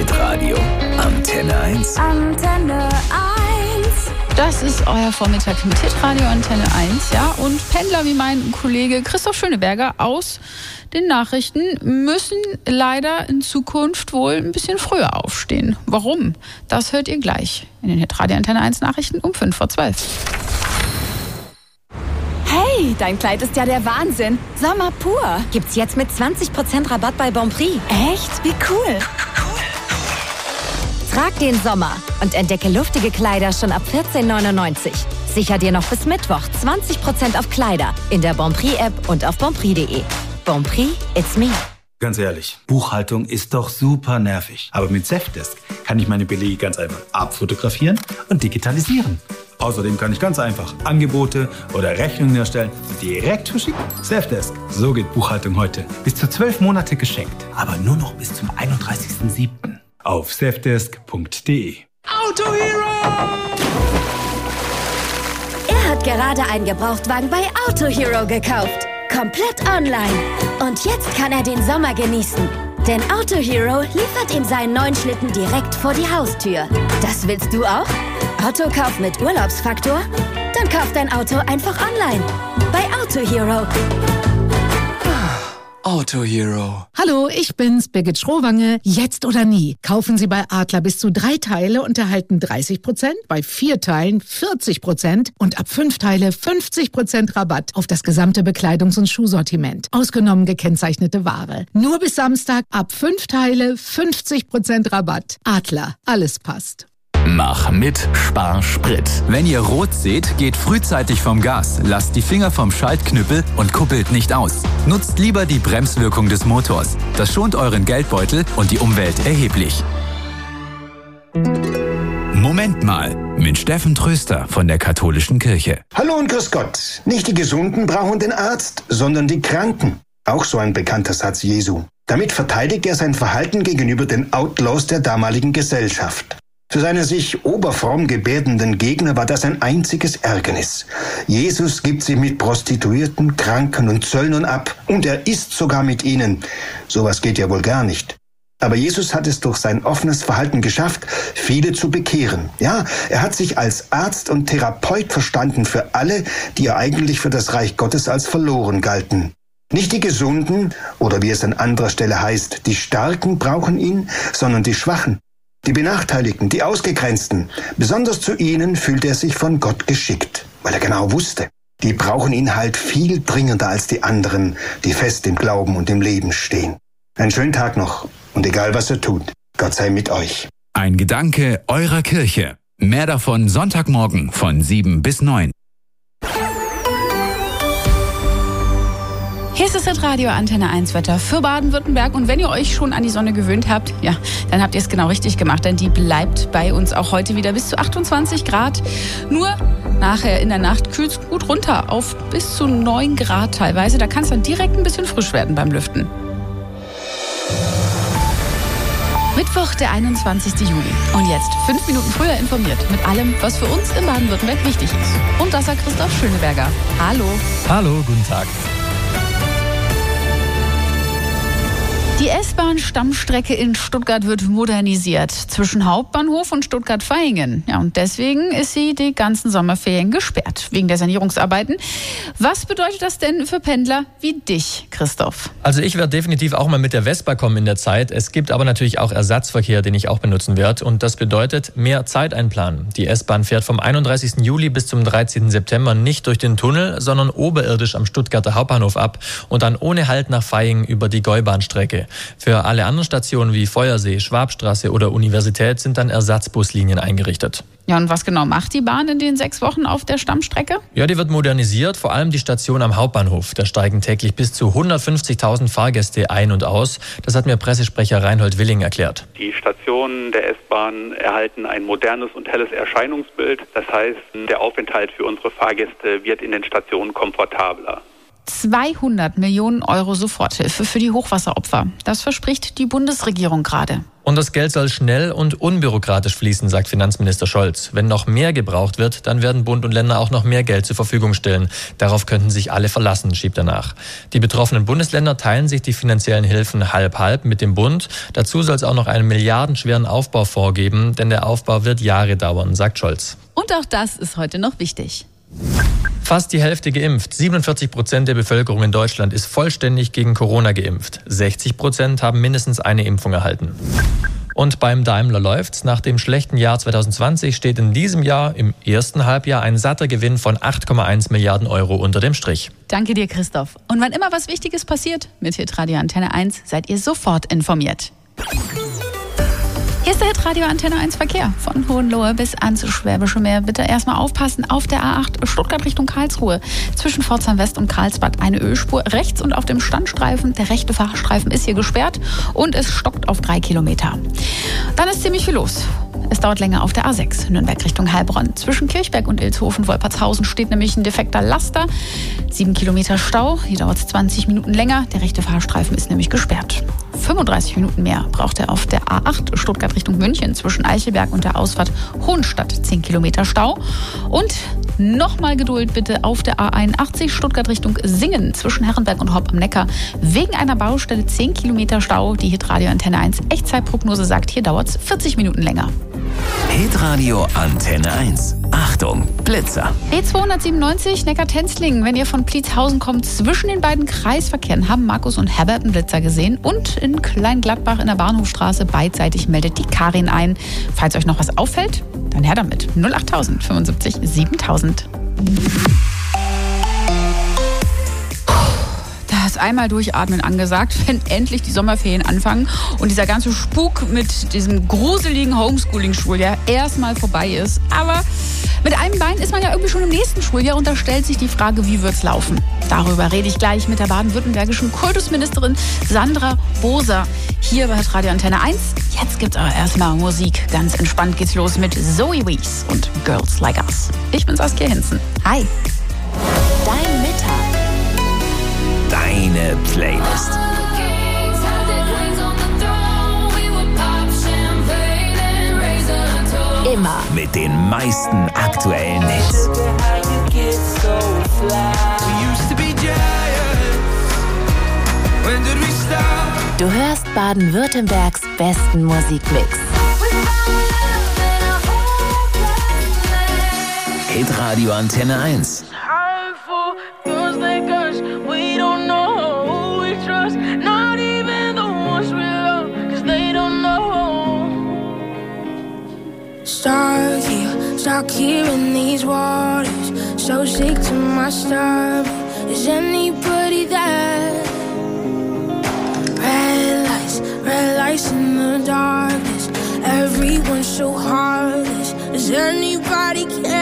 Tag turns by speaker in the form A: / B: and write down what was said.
A: Hitradio Antenne 1.
B: Antenne 1.
C: Das ist euer Vormittag mit Hitradio Antenne 1, ja. Und Pendler wie mein Kollege Christoph Schöneberger aus den Nachrichten müssen leider in Zukunft wohl ein bisschen früher aufstehen. Warum? Das hört ihr gleich in den Hitradio Antenne 1 Nachrichten um 5:12.
B: Hey, dein Kleid ist ja der Wahnsinn. Sommer pur. Gibt's jetzt mit 20% Rabatt bei Bonprix. Echt? Wie cool. Trag den Sommer und entdecke luftige Kleider schon ab 14,99. Sicher dir noch bis Mittwoch 20% auf Kleider in der Bonprix-App und auf bonprix.de. Bonprix, it's me.
D: Ganz ehrlich, Buchhaltung ist doch super nervig. Aber mit Safdesk kann ich meine Belege ganz einfach abfotografieren und digitalisieren. Außerdem kann ich ganz einfach Angebote oder Rechnungen erstellen und direkt verschicken. Safdesk, so geht Buchhaltung heute. Bis zu 12 Monate geschenkt, aber nur noch bis zum 31.07. auf safdesk.de.
E: Auto Hero!
B: Er hat gerade einen Gebrauchtwagen bei Auto Hero gekauft. Komplett online. Und jetzt kann er den Sommer genießen. Denn Auto Hero liefert ihm seinen neuen Schlitten direkt vor die Haustür. Das willst du auch? Autokauf mit Urlaubsfaktor? Dann kauf dein Auto einfach online. Bei Auto Hero.
E: Auto Hero.
F: Hallo, ich bin's, Birgit Schrowange. Jetzt oder nie. Kaufen Sie bei Adler bis zu 3 Teile und erhalten 30%, bei 4 Teilen 40% und ab 5 Teile 50% Rabatt auf das gesamte Bekleidungs- und Schuhsortiment. Ausgenommen gekennzeichnete Ware. Nur bis Samstag ab 5 Teile 50% Rabatt. Adler, alles passt.
A: Mach mit, spar Sprit.
G: Wenn ihr rot seht, geht frühzeitig vom Gas, lasst die Finger vom Schaltknüppel und kuppelt nicht aus. Nutzt lieber die Bremswirkung des Motors. Das schont euren Geldbeutel und die Umwelt erheblich. Moment mal, mit Steffen Tröster von der Katholischen Kirche.
H: Hallo und grüß Gott. Nicht die Gesunden brauchen den Arzt, sondern die Kranken. Auch so ein bekannter Satz Jesu. Damit verteidigt er sein Verhalten gegenüber den Outlaws der damaligen Gesellschaft. Für seine sich oberfromm gebärdenden Gegner war das ein einziges Ärgernis. Jesus gibt sich mit Prostituierten, Kranken und Zöllnern ab und er isst sogar mit ihnen. Sowas geht ja wohl gar nicht. Aber Jesus hat es durch sein offenes Verhalten geschafft, viele zu bekehren. Ja, er hat sich als Arzt und Therapeut verstanden für alle, die er eigentlich für das Reich Gottes als verloren galten. Nicht die Gesunden, oder wie es an anderer Stelle heißt, die Starken brauchen ihn, sondern die Schwachen. Die Benachteiligten, die Ausgegrenzten, besonders zu ihnen fühlte er sich von Gott geschickt, weil er genau wusste, die brauchen ihn halt viel dringender als die anderen, die fest im Glauben und im Leben stehen. Einen schönen Tag noch und egal was ihr tut, Gott sei mit euch.
G: Ein Gedanke eurer Kirche. Mehr davon Sonntagmorgen von 7 bis 9.
C: Hier ist das Hitradio Antenne 1 Wetter für Baden-Württemberg. Und wenn ihr euch schon an die Sonne gewöhnt habt, ja, dann habt ihr es genau richtig gemacht. Denn die bleibt bei uns auch heute wieder bis zu 28 Grad. Nur nachher in der Nacht kühlt es gut runter auf bis zu 9 Grad teilweise. Da kann es dann direkt ein bisschen frisch werden beim Lüften. Mittwoch, der 21. Juli. Und jetzt 5 Minuten früher informiert mit allem, was für uns in Baden-Württemberg wichtig ist. Und das sagt Christoph Schöneberger. Hallo.
I: Hallo, guten Tag.
C: Die S-Bahn-Stammstrecke in Stuttgart wird modernisiert zwischen Hauptbahnhof und Stuttgart-Vaihingen. Ja, und deswegen ist sie die ganzen Sommerferien gesperrt, wegen der Sanierungsarbeiten. Was bedeutet das denn für Pendler wie dich, Christoph?
I: Also ich werde definitiv auch mal mit der Vespa kommen in der Zeit. Es gibt aber natürlich auch Ersatzverkehr, den ich auch benutzen werde. Und das bedeutet mehr Zeit einplanen. Die S-Bahn fährt vom 31. Juli bis zum 13. September nicht durch den Tunnel, sondern oberirdisch am Stuttgarter Hauptbahnhof ab und dann ohne Halt nach Vaihingen über die Gäubahnstrecke. Für alle anderen Stationen wie Feuersee, Schwabstraße oder Universität sind dann Ersatzbuslinien eingerichtet.
C: Ja, und was genau macht die Bahn in den 6 Wochen auf der Stammstrecke?
I: Ja, die wird modernisiert, vor allem die Station am Hauptbahnhof. Da steigen täglich bis zu 150.000 Fahrgäste ein und aus. Das hat mir Pressesprecher Reinhold Willing erklärt.
J: Die Stationen der S-Bahn erhalten ein modernes und helles Erscheinungsbild. Das heißt, der Aufenthalt für unsere Fahrgäste wird in den Stationen komfortabler.
C: 200 Millionen Euro Soforthilfe für die Hochwasseropfer. Das verspricht die Bundesregierung gerade.
I: Und das Geld soll schnell und unbürokratisch fließen, sagt Finanzminister Scholz. Wenn noch mehr gebraucht wird, dann werden Bund und Länder auch noch mehr Geld zur Verfügung stellen. Darauf könnten sich alle verlassen, schiebt er nach. Die betroffenen Bundesländer teilen sich die finanziellen Hilfen halb-halb mit dem Bund. Dazu soll es auch noch einen milliardenschweren Aufbaufonds geben, denn der Aufbau wird Jahre dauern, sagt Scholz.
C: Und auch das ist heute noch wichtig.
I: Fast die Hälfte geimpft. 47% der Bevölkerung in Deutschland ist vollständig gegen Corona geimpft. 60% haben mindestens eine Impfung erhalten. Und beim Daimler läuft's. Nach dem schlechten Jahr 2020 steht in diesem Jahr im ersten Halbjahr ein satter Gewinn von 8,1 Milliarden Euro unter dem Strich.
C: Danke dir, Christoph. Und wann immer was Wichtiges passiert, mit Hitradio Antenne 1 seid ihr sofort informiert. Hier ist der Hitradio Antenne 1 Verkehr. Von Hohenlohe bis ans Schwäbische Meer. Bitte erstmal aufpassen. Auf der A8 Stuttgart Richtung Karlsruhe. Zwischen Pforzheim West und Karlsbad eine Ölspur. Rechts und auf dem Standstreifen. Der rechte Fahrstreifen ist hier gesperrt. Und es stockt auf 3 Kilometer. Dann ist ziemlich viel los. Es dauert länger auf der A6 Nürnberg Richtung Heilbronn. Zwischen Kirchberg und Ilshofen-Wolpertshausen steht nämlich ein defekter Laster. 7 Kilometer Stau. Hier dauert es 20 Minuten länger. Der rechte Fahrstreifen ist nämlich gesperrt. 35 Minuten mehr braucht er auf der A8 Stuttgart Richtung München. Zwischen Eichelberg und der Ausfahrt Hohenstadt 10 Kilometer Stau. Und nochmal Geduld bitte auf der A81 Stuttgart Richtung Singen. Zwischen Herrenberg und Hopp am Neckar. Wegen einer Baustelle 10 Kilometer Stau. Die Hitradio Antenne 1 Echtzeitprognose sagt, hier dauert es 40 Minuten länger.
A: Hitradio Antenne 1. Achtung, Blitzer.
C: E297 Neckar-Tenzlingen. Wenn ihr von Pliezhausen kommt, zwischen den beiden Kreisverkehren haben Markus und Herbert einen Blitzer gesehen. Und in Kleingladbach in der Bahnhofstraße beidseitig meldet die Karin ein. Falls euch noch was auffällt, dann her damit. 08000 75 7000. Da ist einmal durchatmen angesagt, wenn endlich die Sommerferien anfangen und dieser ganze Spuk mit diesem gruseligen Homeschooling-Schuljahr erstmal vorbei ist. Aber mit einem Bein ist man ja irgendwie schon im nächsten Schuljahr und da stellt sich die Frage, wie wird's laufen? Darüber rede ich gleich mit der baden-württembergischen Kultusministerin Sandra Boser hier bei Radio Antenne 1. Jetzt gibt's aber erstmal Musik. Ganz entspannt geht's los mit Zoe Wees und Girls Like Us. Ich bin Saskia Hinzen. Hi.
B: Dein Mittag.
A: Deine Playlist.
B: Immer
A: Mit den meisten aktuellen Hits.
B: Du hörst Baden-Württembergs besten Musikmix.
A: Hitradio Antenne 1.
K: Stuck here in these waters, so sick to my stomach. Is anybody there? Red lights in the darkness. Everyone's so heartless. Does anybody care?